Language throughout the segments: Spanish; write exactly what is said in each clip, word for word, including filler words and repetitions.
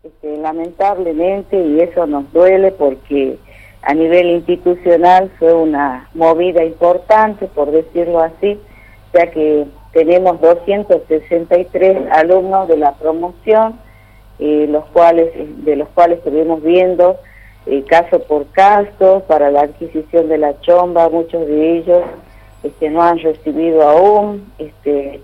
este, lamentablemente, y eso nos duele porque a nivel institucional fue una movida importante, por decirlo así, ya que tenemos doscientos sesenta y tres alumnos de la promoción, eh, los cuales, de los cuales estuvimos viendo eh, caso por caso para la adquisición de la chomba. Muchos de ellos este, no han recibido aún este,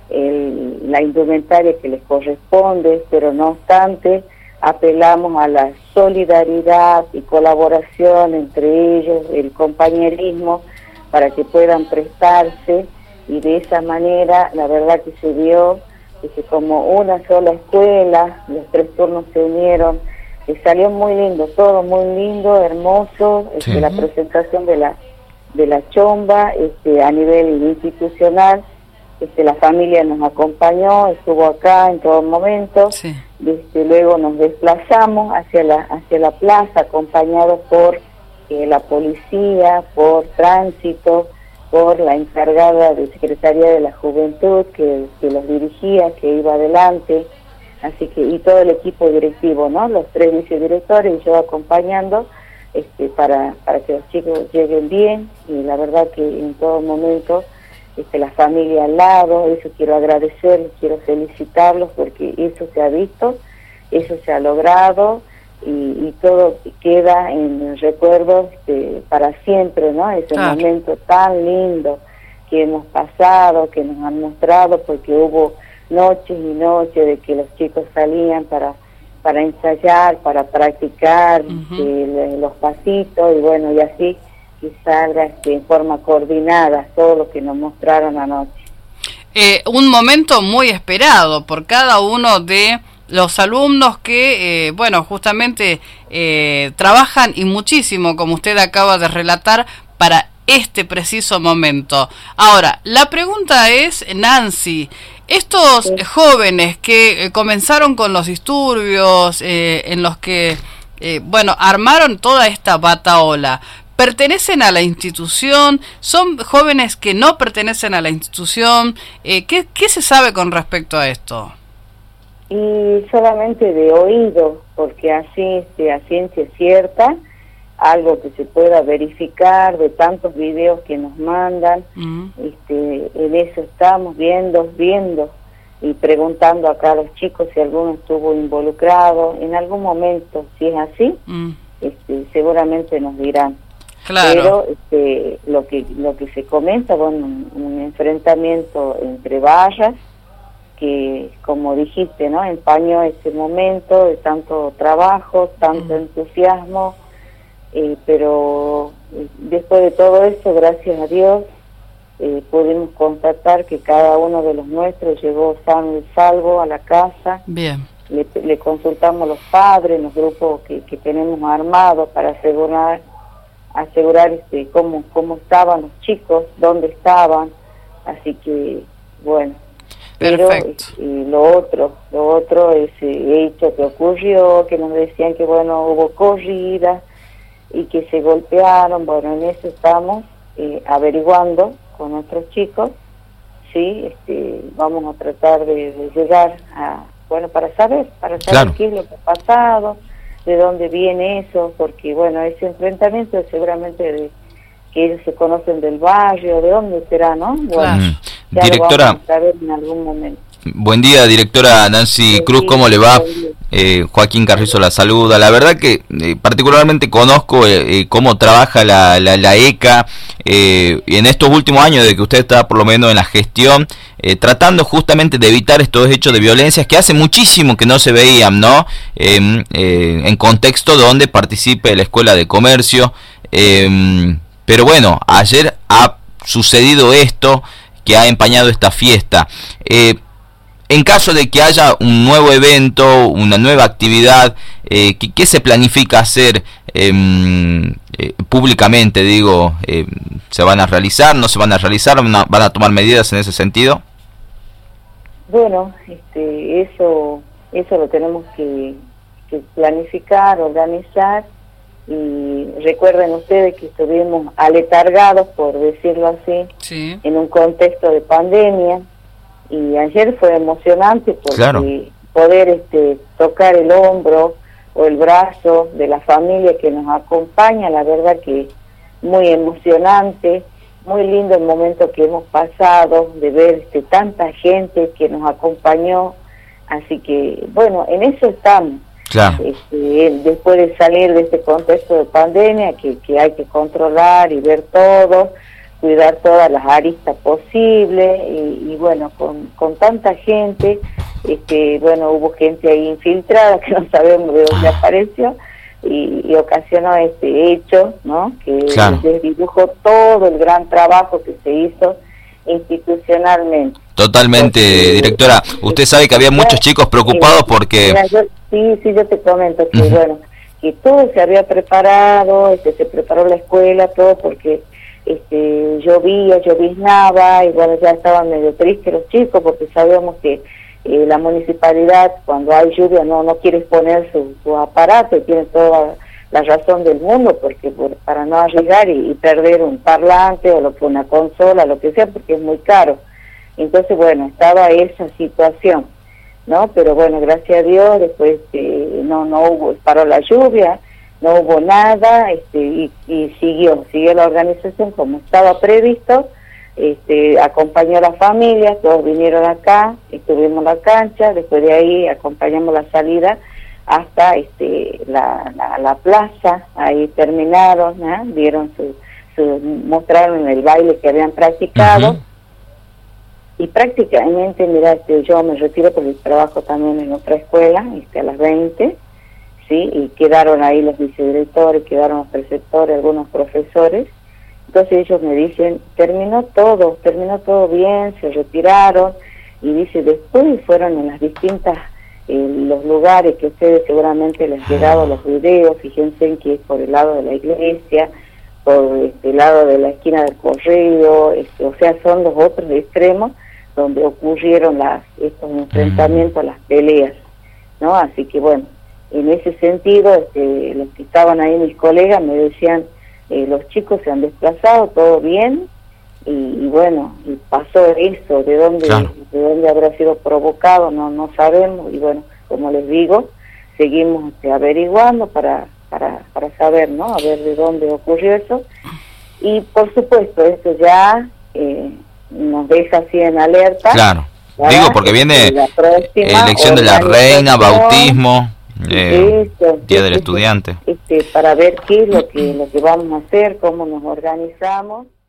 el, la indumentaria que les corresponde, pero no obstante apelamos a la solidaridad y colaboración entre ellos, el compañerismo, para que puedan prestarse, y de esa manera la verdad que se vio que como una sola escuela, los tres turnos se unieron, y salió muy lindo, todo muy lindo, hermoso, sí. este, la presentación de la de la chomba este, a nivel institucional. Este, la familia nos acompañó, estuvo acá en todo momento, sí. Desde luego nos desplazamos hacia la hacia la plaza, acompañados por eh, la policía, por tránsito, por la encargada de Secretaría de la Juventud que, que los dirigía, que iba adelante, así que, y todo el equipo directivo, ¿no? Los tres vicedirectores y yo acompañando, este, para, para que los chicos lleguen bien, y la verdad que en todo momento Este, la familia al lado. Eso quiero agradecer, quiero felicitarlos porque eso se ha visto, eso se ha logrado, y, y todo queda en el recuerdo este, para siempre, ¿no? Ese claro. momento tan lindo que hemos pasado, que nos han mostrado, porque hubo noches y noches de que los chicos salían para para ensayar, para practicar uh-huh. eh, los pasitos, y bueno, y así que salga este, en forma coordinada todo lo que nos mostraron anoche. Eh, un momento muy esperado por cada uno de los alumnos que, eh, bueno, justamente eh, trabajan y muchísimo, como usted acaba de relatar, para este preciso momento. Ahora, la pregunta es, Nancy, estos sí. jóvenes que eh, comenzaron con los disturbios, eh, en los que, eh, bueno, armaron toda esta batahola, ¿pertenecen a la institución? ¿Son jóvenes que no pertenecen a la institución? Eh, ¿qué, ¿Qué se sabe con respecto a esto? Y solamente de oído, porque así, este, a ciencia cierta, algo que se pueda verificar de tantos videos que nos mandan, uh-huh. este, en eso estamos viendo, viendo y preguntando acá a los chicos si alguno estuvo involucrado en algún momento. Si es así, uh-huh. este, seguramente nos dirán. Claro. Pero este, lo que lo que se comenta, bueno, un, un enfrentamiento entre barras que, como dijiste, ¿no? Empañó ese momento de tanto trabajo, tanto uh-huh. entusiasmo, eh, pero eh, después de todo eso, gracias a Dios, eh, pudimos constatar que cada uno de los nuestros llegó sano y salvo a la casa. Bien. Le, le consultamos a los padres, los grupos que, que tenemos armados para asegurar asegurar este cómo cómo estaban los chicos, dónde estaban, así que bueno. Pero este, lo otro, lo otro ese hecho que ocurrió, que nos decían que bueno, hubo corridas y que se golpearon, bueno, en eso estamos eh, averiguando con nuestros chicos, sí, este, vamos a tratar de, de llegar a, bueno, para saber, para saber claro. qué es lo que ha pasado, de dónde viene eso, porque bueno, ese enfrentamiento seguramente de que ellos se conocen del barrio, de dónde será, ¿no? Bueno, claro. ya Directora, lo vamos a saber en algún momento. Buen día, directora Nancy Cruz, ¿cómo le va? Eh, Joaquín Carrizo la saluda. La verdad que eh, particularmente conozco eh, eh, cómo trabaja la, la, la E C A eh, y en estos últimos años de que usted está por lo menos en la gestión, eh, tratando justamente de evitar estos hechos de violencias que hace muchísimo que no se veían, ¿no? Eh, eh, en contexto donde participe la Escuela de Comercio. Eh, pero bueno, ayer ha sucedido esto que ha empañado esta fiesta. Eh, En caso de que haya un nuevo evento, una nueva actividad, eh, ¿qué, ¿qué se planifica hacer eh, eh, públicamente? Digo, eh, ¿se van a realizar, no se van a realizar, van a, van a tomar medidas en ese sentido? Bueno, este, eso, eso lo tenemos que, que planificar, organizar, y recuerden ustedes que estuvimos aletargados, por decirlo así, sí. en un contexto de pandemia. Y ayer fue emocionante porque, claro. poder este, tocar el hombro o el brazo de la familia que nos acompaña, la verdad que muy emocionante, muy lindo el momento que hemos pasado, de ver este, tanta gente que nos acompañó, así que bueno, en eso estamos. Claro. Este, después de salir de este contexto de pandemia, que, que hay que controlar y ver todo, cuidar todas las aristas posibles, y, y bueno, con, con tanta gente, este, bueno, hubo gente ahí infiltrada que no sabemos de dónde apareció, y, y ocasionó este hecho, ¿no? Que claro. desdibujó todo el gran trabajo que se hizo institucionalmente. Totalmente, porque, directora. Usted sabe que había muchos chicos preocupados porque... Mira, yo, sí, sí, yo te comento que, uh-huh. bueno, que todo se había preparado, este, se preparó la escuela, todo porque este, llovía, lloviznaba, y bueno, ya estaban medio tristes los chicos porque sabíamos que eh, la municipalidad, cuando hay lluvia, no no quiere exponer su, su aparato, y tiene toda la razón del mundo, porque por, para no arriesgar y, y perder un parlante o lo que una consola, lo que sea, porque es muy caro. Entonces, bueno, estaba esa situación, ¿no? Pero bueno, gracias a Dios, después eh, no no hubo, paró la lluvia, no hubo nada, este y, y siguió, siguió la organización como estaba previsto, este acompañó a la familia, todos vinieron acá, estuvimos en la cancha, después de ahí acompañamos la salida hasta este la, la, la plaza, ahí terminaron, ¿no? Dieron su, su, mostraron el baile que habían practicado. Uh-huh. Y prácticamente, mira, este, yo me retiro porque trabajo también en otra escuela, este, a las veinte, ¿sí? Y quedaron ahí los vicedirectores, quedaron los preceptores, algunos profesores. Entonces ellos me dicen, terminó todo, terminó todo bien, se retiraron, y dice, después fueron en las distintas, eh, los lugares que a ustedes seguramente les han llegado los videos, fíjense en que es por el lado de la iglesia, por este lado de la esquina del correo, este, o sea, son los otros extremos donde ocurrieron las estos enfrentamientos, las peleas, ¿no? Así que bueno, en ese sentido, este, los que estaban ahí, mis colegas, me decían, eh, los chicos se han desplazado, todo bien, y, y bueno, y pasó eso, de dónde, claro. de dónde habrá sido provocado, no no sabemos, y bueno, como les digo, seguimos este, averiguando para, para, para saber, ¿no? A ver de dónde ocurrió eso, y por supuesto, esto ya... Eh, nos deja así en alerta. Claro, ¿verdad? Digo porque viene elección de la reina, bautismo, eh, esto, Día del Estudiante. Este, para ver qué es lo que, lo que vamos a hacer, cómo nos organizamos.